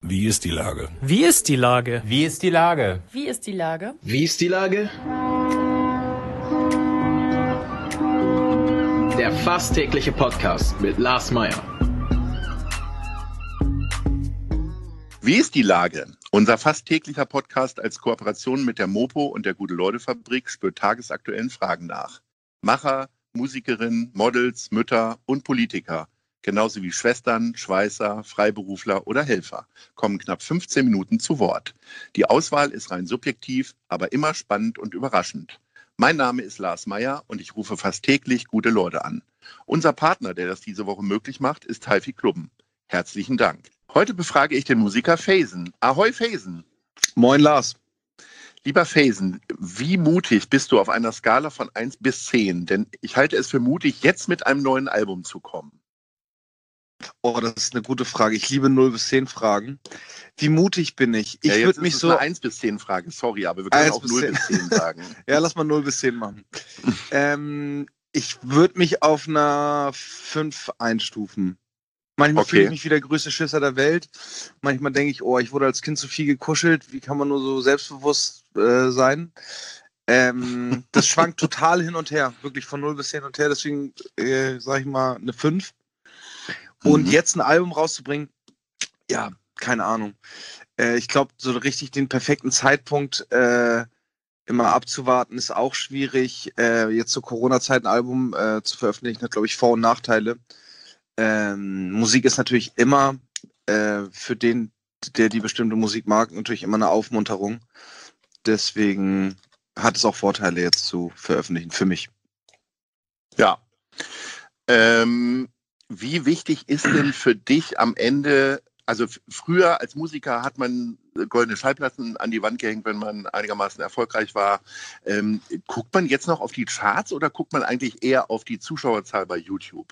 Wie ist die Lage? Wie ist die Lage? Wie ist die Lage? Wie ist die Lage? Wie ist die Lage? Der fast tägliche Podcast mit Lars Meyer. Wie ist die Lage? Unser fast täglicher Podcast als Kooperation mit der Mopo und der Gute-Leute-Fabrik spürt tagesaktuellen Fragen nach. Macher, Musikerinnen, Models, Mütter und Politiker, genauso wie Schwestern, Schweißer, Freiberufler oder Helfer, kommen knapp 15 Minuten zu Wort. Die Auswahl ist rein subjektiv, aber immer spannend und überraschend. Mein Name ist Lars Meyer und ich rufe fast täglich gute Leute an. Unser Partner, der das diese Woche möglich macht, ist Teifi Klubben. Herzlichen Dank. Heute befrage ich den Musiker Faison. Ahoi Faison. Moin Lars. Lieber Faison, wie mutig bist du auf einer Skala von 1 bis 10? Denn ich halte es für mutig, jetzt mit einem neuen Album zu kommen. Oh, das ist eine gute Frage. Ich liebe 0 bis 10 Fragen. Wie mutig bin ich? Ich würde mich so... eine 1 bis 10 Frage, sorry, aber wir können auch 0 bis 10 sagen. Ja, lass mal 0 bis 10 machen. Ich würde mich auf einer 5 einstufen. Manchmal fühle ich mich wie der größte Schisser der Welt. Manchmal denke ich, ich wurde als Kind zu viel gekuschelt. Wie kann man nur so selbstbewusst sein? Das schwankt total hin und her. Wirklich von 0 bis 10 und her. Deswegen sage ich mal eine 5. Und jetzt ein Album rauszubringen, ja, keine Ahnung. Ich glaube, so richtig den perfekten Zeitpunkt immer abzuwarten, ist auch schwierig. Jetzt zur Corona-Zeit ein Album zu veröffentlichen, hat, glaube ich, Vor- und Nachteile. Musik ist natürlich immer für den, der die bestimmte Musik mag, natürlich immer eine Aufmunterung. Deswegen hat es auch Vorteile, jetzt zu veröffentlichen, für mich. Ja. Wie wichtig ist denn für dich am Ende, also früher als Musiker hat man goldene Schallplatten an die Wand gehängt, wenn man einigermaßen erfolgreich war. Guckt man jetzt noch auf die Charts oder guckt man eigentlich eher auf die Zuschauerzahl bei YouTube?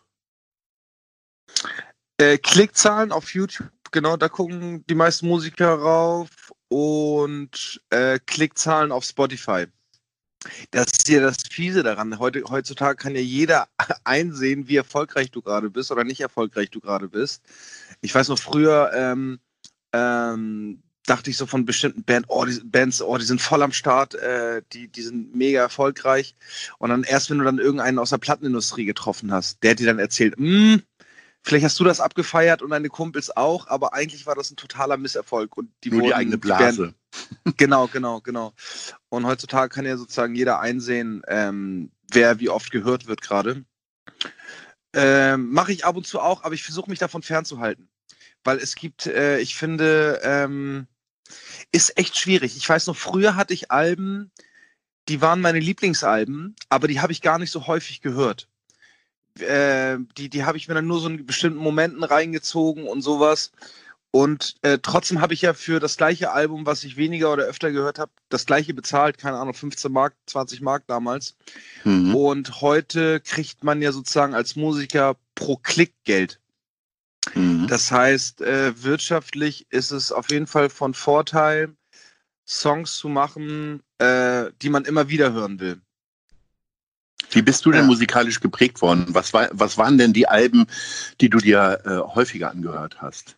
Klickzahlen auf YouTube, genau, da gucken die meisten Musiker rauf, und Klickzahlen auf Spotify. Das ist ja das Fiese daran. Heutzutage kann ja jeder einsehen, wie erfolgreich du gerade bist oder nicht erfolgreich du gerade bist. Ich weiß noch, früher dachte ich so von bestimmten Bands, die sind voll am Start, die sind mega erfolgreich. Und dann erst, wenn du dann irgendeinen aus der Plattenindustrie getroffen hast, der hat dir dann erzählt, vielleicht hast du das abgefeiert und deine Kumpels auch, aber eigentlich war das ein totaler Misserfolg. Und nur die eigene Blase. Genau. Und heutzutage kann ja sozusagen jeder einsehen, wer wie oft gehört wird gerade. Mache ich ab und zu auch, aber ich versuche mich davon fernzuhalten. Weil es gibt, ich finde, ist echt schwierig. Ich weiß noch, früher hatte ich Alben, die waren meine Lieblingsalben, aber die habe ich gar nicht so häufig gehört. Die habe ich mir dann nur so in bestimmten Momenten reingezogen und sowas. Und trotzdem habe ich ja für das gleiche Album, was ich weniger oder öfter gehört habe, das gleiche bezahlt, keine Ahnung, 15 Mark, 20 Mark damals. Und heute kriegt man ja sozusagen als Musiker pro Klick Geld. Das heißt, wirtschaftlich ist es auf jeden Fall von Vorteil, Songs zu machen, die man immer wieder hören will. Wie bist du denn musikalisch geprägt worden? Was waren denn die Alben, die du dir häufiger angehört hast?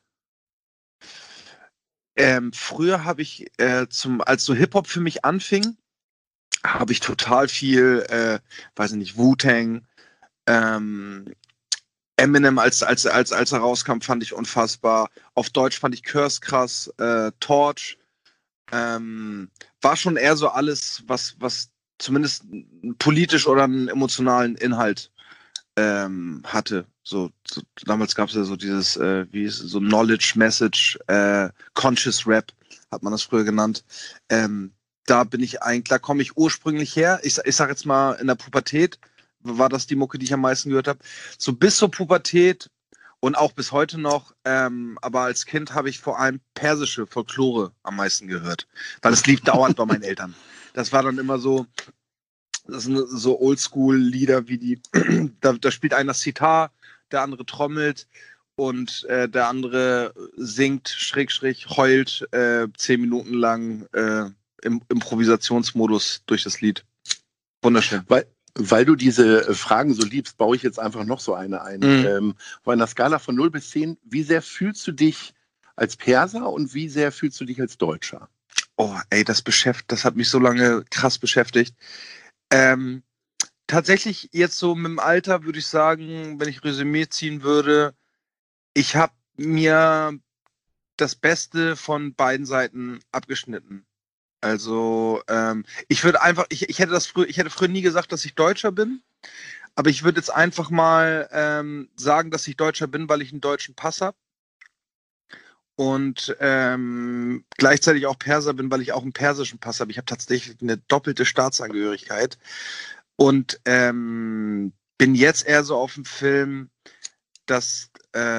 Früher habe ich, als so Hip-Hop für mich anfing, habe ich total viel, weiß ich nicht, Wu-Tang, Eminem, als er rauskam, fand ich unfassbar. Auf Deutsch fand ich Curse krass, Torch. War schon eher so alles, was zumindest politisch oder einen emotionalen Inhalt hatte. So damals gab es ja so dieses, so Knowledge Message, Conscious Rap, hat man das früher genannt. Da komme ich ursprünglich her. Ich sag jetzt mal, in der Pubertät war das die Mucke, die ich am meisten gehört habe. So bis zur Pubertät und auch bis heute noch, aber als Kind habe ich vor allem persische Folklore am meisten gehört, weil es lief dauernd bei meinen Eltern. Das war dann immer so, das sind so Oldschool-Lieder wie die, da spielt einer Sitar, der andere trommelt und der andere singt, heult 10 Minuten lang im Improvisationsmodus durch das Lied. Wunderschön. Weil du diese Fragen so liebst, baue ich jetzt einfach noch so eine ein. Auf einer Skala von 0 bis 10, wie sehr fühlst du dich als Perser und wie sehr fühlst du dich als Deutscher? Oh, ey, das hat mich so lange krass beschäftigt. Tatsächlich jetzt so mit dem Alter würde ich sagen, wenn ich Resümee ziehen würde, ich habe mir das Beste von beiden Seiten abgeschnitten. Also ich würde einfach, ich hätte früher nie gesagt, dass ich Deutscher bin, aber ich würde jetzt einfach mal sagen, dass ich Deutscher bin, weil ich einen deutschen Pass habe. Und gleichzeitig auch Perser bin, weil ich auch einen persischen Pass habe. Ich habe tatsächlich eine doppelte Staatsangehörigkeit und bin jetzt eher so auf dem Film, dass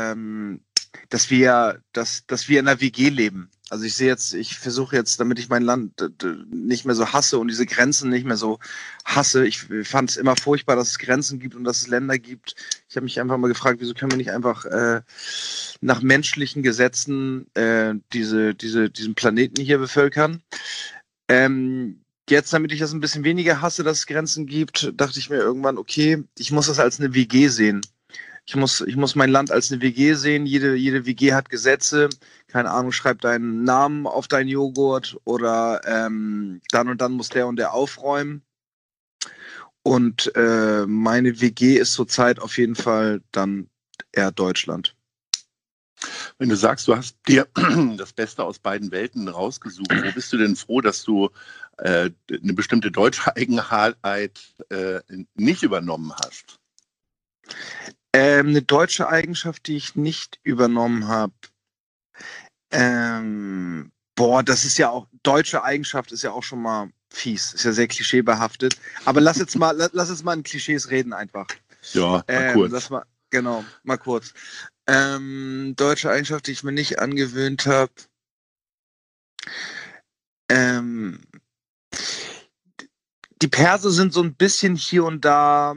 wir in einer WG leben. Also ich versuche jetzt, damit ich mein Land nicht mehr so hasse und diese Grenzen nicht mehr so hasse. Ich fand es immer furchtbar, dass es Grenzen gibt und dass es Länder gibt. Ich habe mich einfach mal gefragt, wieso können wir nicht einfach nach menschlichen Gesetzen diesen Planeten hier bevölkern. Jetzt, damit ich das ein bisschen weniger hasse, dass es Grenzen gibt, dachte ich mir irgendwann, okay, ich muss das als eine WG sehen. Ich muss mein Land als eine WG sehen. Jede WG hat Gesetze. Keine Ahnung, schreib deinen Namen auf deinen Joghurt oder dann und dann muss der und der aufräumen. Und meine WG ist zurzeit auf jeden Fall dann eher Deutschland. Wenn du sagst, du hast dir das Beste aus beiden Welten rausgesucht, wo bist du denn froh, dass du eine bestimmte deutsche Eigenheit nicht übernommen hast? Eine deutsche Eigenschaft, die ich nicht übernommen habe. Das ist ja auch, deutsche Eigenschaft ist ja auch schon mal fies, ist ja sehr klischeebehaftet. Aber lass jetzt mal in Klischees reden einfach. Ja, mal kurz. Mal kurz. Deutsche Eigenschaft, die ich mir nicht angewöhnt habe. Die Perser sind so ein bisschen hier und da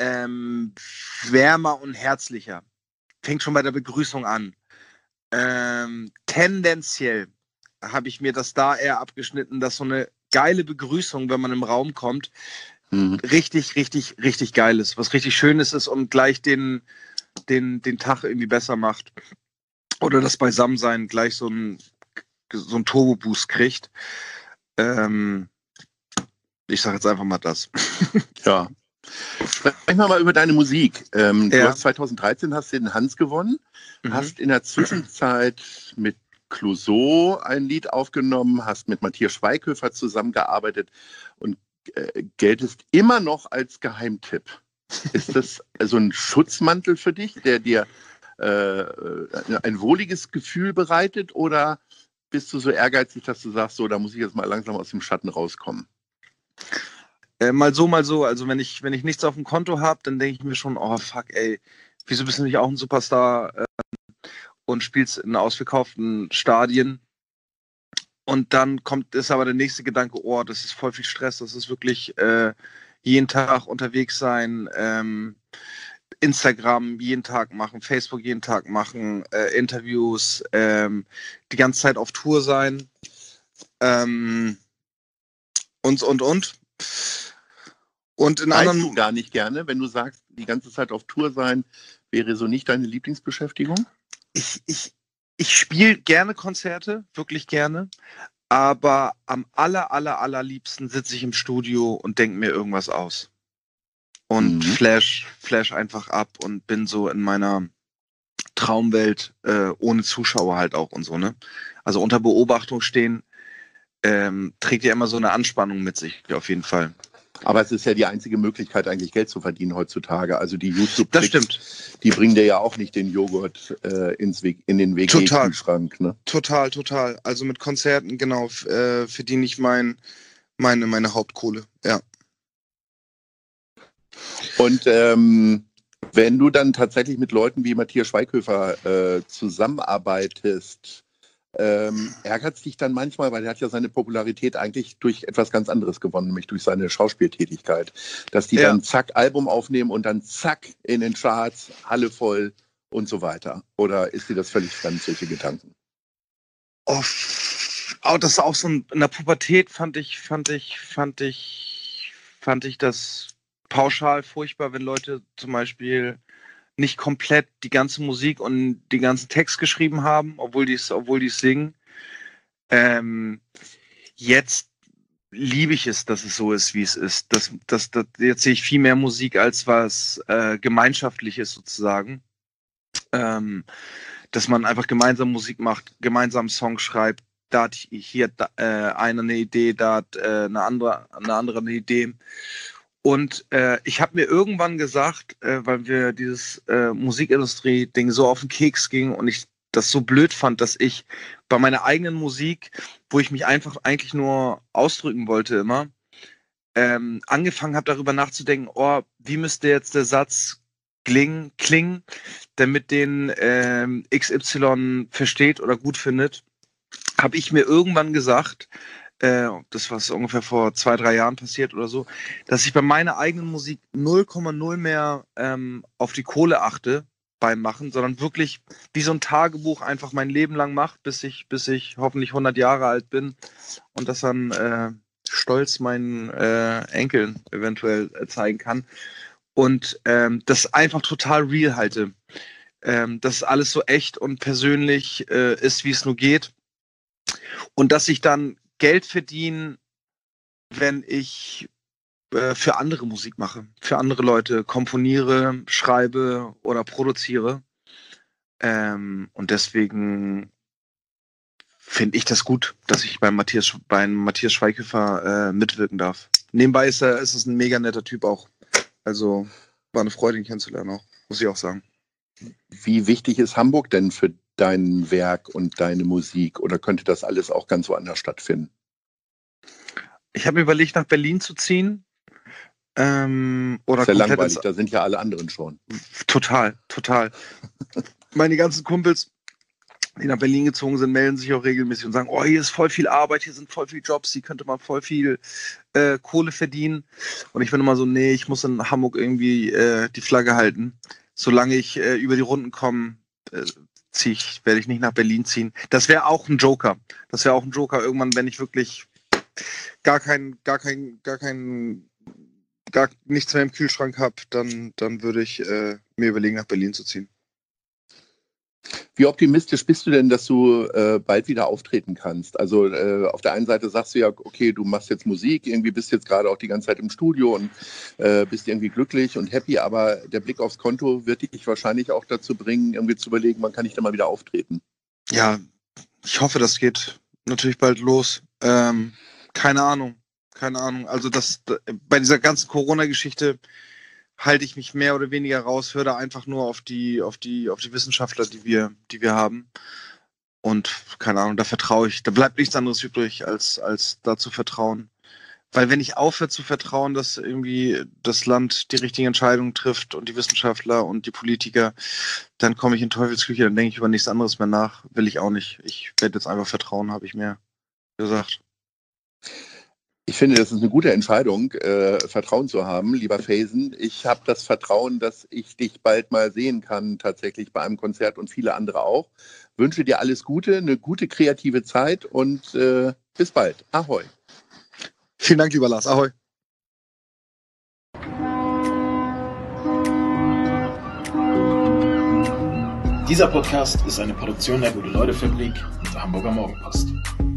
wärmer und herzlicher. Fängt schon bei der Begrüßung an. Tendenziell habe ich mir das da eher abgeschnitten, dass so eine geile Begrüßung, wenn man im Raum kommt, richtig, richtig, richtig geil ist. Was richtig Schönes ist und gleich den Tag irgendwie besser macht. Oder das Beisammensein gleich so ein Turbo-Boost kriegt. Ich sage jetzt einfach mal das. Ja. Sprechen wir mal über deine Musik. Du hast 2013 den Hans gewonnen, hast in der Zwischenzeit mit Clouseau ein Lied aufgenommen, hast mit Matthias Schweighöfer zusammengearbeitet und geltest immer noch als Geheimtipp. Ist das so ein Schutzmantel für dich, der dir ein wohliges Gefühl bereitet, oder bist du so ehrgeizig, dass du sagst, so, da muss ich jetzt mal langsam aus dem Schatten rauskommen? Mal so, mal so. Also wenn ich nichts auf dem Konto habe, dann denke ich mir schon, oh fuck, ey, wieso bist du nicht auch ein Superstar und spielst in ausverkauften Stadien? Und dann ist aber der nächste Gedanke, oh, das ist voll viel Stress, das ist wirklich jeden Tag unterwegs sein, Instagram jeden Tag machen, Facebook jeden Tag machen, Interviews, die ganze Zeit auf Tour sein und. Und in Reist anderen du gar nicht gerne, wenn du sagst, die ganze Zeit auf Tour sein wäre so nicht deine Lieblingsbeschäftigung? Ich spiele gerne Konzerte, wirklich gerne, aber am allerliebsten sitze ich im Studio und denke mir irgendwas aus. Und flash einfach ab und bin so in meiner Traumwelt ohne Zuschauer halt auch und so, ne? Also unter Beobachtung stehen trägt ja immer so eine Anspannung mit sich, auf jeden Fall. Aber es ist ja die einzige Möglichkeit, eigentlich Geld zu verdienen heutzutage. Also die YouTube-Tricks, die bringen dir ja auch nicht den Joghurt in den WG-Kühlschrank. Ne? Total. Also mit Konzerten, genau, verdiene ich meine Hauptkohle, ja. Und wenn du dann tatsächlich mit Leuten wie Matthias Schweighöfer zusammenarbeitest, ärgert es dich dann manchmal, weil er hat ja seine Popularität eigentlich durch etwas ganz anderes gewonnen, nämlich durch seine Schauspieltätigkeit, dass die dann zack Album aufnehmen und dann zack in den Charts, Halle voll und so weiter? Oder ist dir das völlig fremd, solche Gedanken? Oh, das ist auch so in der Pubertät fand ich das pauschal furchtbar, wenn Leute zum Beispiel nicht komplett die ganze Musik und den ganzen Text geschrieben haben, obwohl die es singen. Jetzt liebe ich es, dass es so ist, wie es ist. Jetzt sehe ich viel mehr Musik als was Gemeinschaftliches sozusagen. Dass man einfach gemeinsam Musik macht, gemeinsam Songs schreibt. Da hat hier einer eine Idee, da hat eine andere eine Idee. Und ich habe mir irgendwann gesagt, weil wir dieses Musikindustrie-Ding so auf den Keks ging und ich das so blöd fand, dass ich bei meiner eigenen Musik, wo ich mich einfach eigentlich nur ausdrücken wollte immer, angefangen habe darüber nachzudenken, wie müsste jetzt der Satz klingen, damit den XY versteht oder gut findet, habe ich mir irgendwann gesagt, das war ungefähr vor 2-3 Jahren passiert oder so, dass ich bei meiner eigenen Musik 0,0 mehr auf die Kohle achte beim Machen, sondern wirklich wie so ein Tagebuch einfach mein Leben lang mache, bis ich hoffentlich 100 Jahre alt bin und das dann stolz meinen Enkeln eventuell zeigen kann. Und das einfach total real halte. Dass alles so echt und persönlich ist, wie es nur geht. Und dass ich dann Geld verdiene, wenn ich für andere Musik mache, für andere Leute komponiere, schreibe oder produziere. Und deswegen finde ich das gut, dass ich beim Matthias Schweighöfer mitwirken darf. Nebenbei ist es ein mega netter Typ auch. Also war eine Freude, ihn kennenzulernen auch, muss ich auch sagen. Wie wichtig ist Hamburg denn für dein Werk und deine Musik? Oder könnte das alles auch ganz woanders stattfinden? Ich habe mir überlegt, nach Berlin zu ziehen. Oder ist ja langweilig, da sind ja alle anderen schon. Total. Meine ganzen Kumpels, die nach Berlin gezogen sind, melden sich auch regelmäßig und sagen, hier ist voll viel Arbeit, hier sind voll viele Jobs, hier könnte man voll viel Kohle verdienen. Und ich bin immer so, nee, ich muss in Hamburg irgendwie die Flagge halten. Solange ich über die Runden komme, werde ich nicht nach Berlin ziehen. Das wäre auch ein Joker. Irgendwann, wenn ich wirklich gar nichts mehr im Kühlschrank habe, dann würde ich mir überlegen, nach Berlin zu ziehen. Wie optimistisch bist du denn, dass du bald wieder auftreten kannst? Also auf der einen Seite sagst du ja, okay, du machst jetzt Musik, irgendwie bist jetzt gerade auch die ganze Zeit im Studio und bist irgendwie glücklich und happy, aber der Blick aufs Konto wird dich wahrscheinlich auch dazu bringen, irgendwie zu überlegen, wann kann ich da mal wieder auftreten? Ja, ich hoffe, das geht natürlich bald los. Keine Ahnung. Also bei dieser ganzen Corona-Geschichte halte ich mich mehr oder weniger raus, höre da einfach nur auf die Wissenschaftler, die wir haben. Und keine Ahnung, da vertraue ich. Da bleibt nichts anderes übrig, als da zu vertrauen. Weil wenn ich aufhöre zu vertrauen, dass irgendwie das Land die richtigen Entscheidungen trifft und die Wissenschaftler und die Politiker, dann komme ich in Teufelsküche, dann denke ich über nichts anderes mehr nach. Will ich auch nicht. Ich werde jetzt einfach vertrauen, habe ich mir gesagt. Ich finde, das ist eine gute Entscheidung, Vertrauen zu haben, lieber Faison. Ich habe das Vertrauen, dass ich dich bald mal sehen kann, tatsächlich bei einem Konzert und viele andere auch. Wünsche dir alles Gute, eine gute kreative Zeit und bis bald. Ahoi. Vielen Dank, lieber Lars. Ahoi. Dieser Podcast ist eine Produktion der Gute-Leute-Fabrik und der Hamburger Morgenpost.